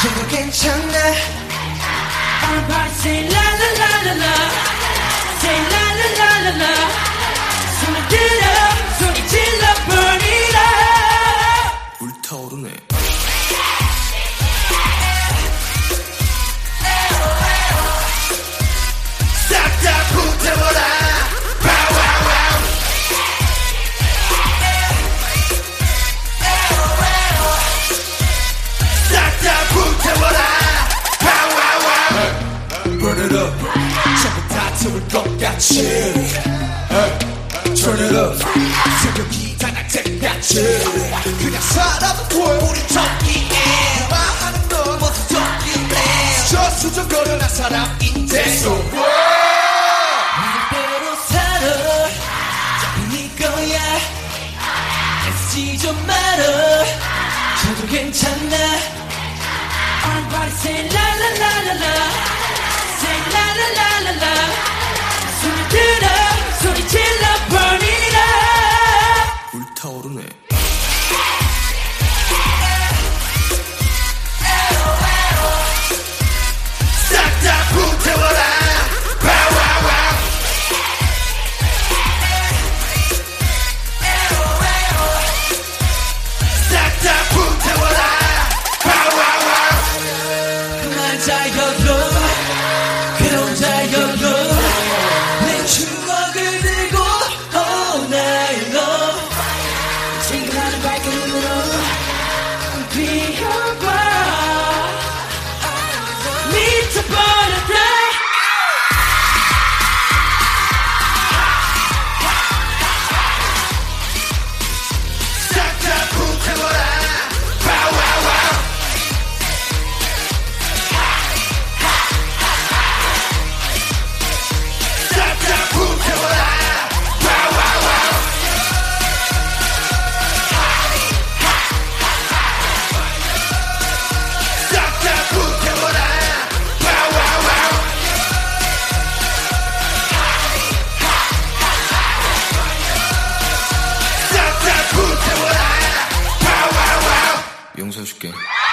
전부 괜찮아. Everybody say la la la la la. Say la la la la la. 손을 들어 소리 질러 burn it up. 불타오르네. 싹 다 불태워라. Burn it up. 전부 다 태울 것 같이. Turn it up. 새벽이 다날때 같이. 그냥 살아도 돼. 우리 저기에 말하는 넌 모두 저기에. 저 수정거려난 사람인데. So what? 이대로 살아. 네 거야. 애쓰지 좀 말아. 저도 괜찮아. Everybody say la la la la la. Say la la la la la. 손을 들어 소리 질러 burn it up. 불타오르네. 싹 다 불태워라. 싹 다 불태워라. 그만 자여로 그런 자여로 내 추억을 들고 all night long 생각하는 발걸음으로 피어봐 미쳐버렸다. 싹 다 불태워라. 용서해줄게.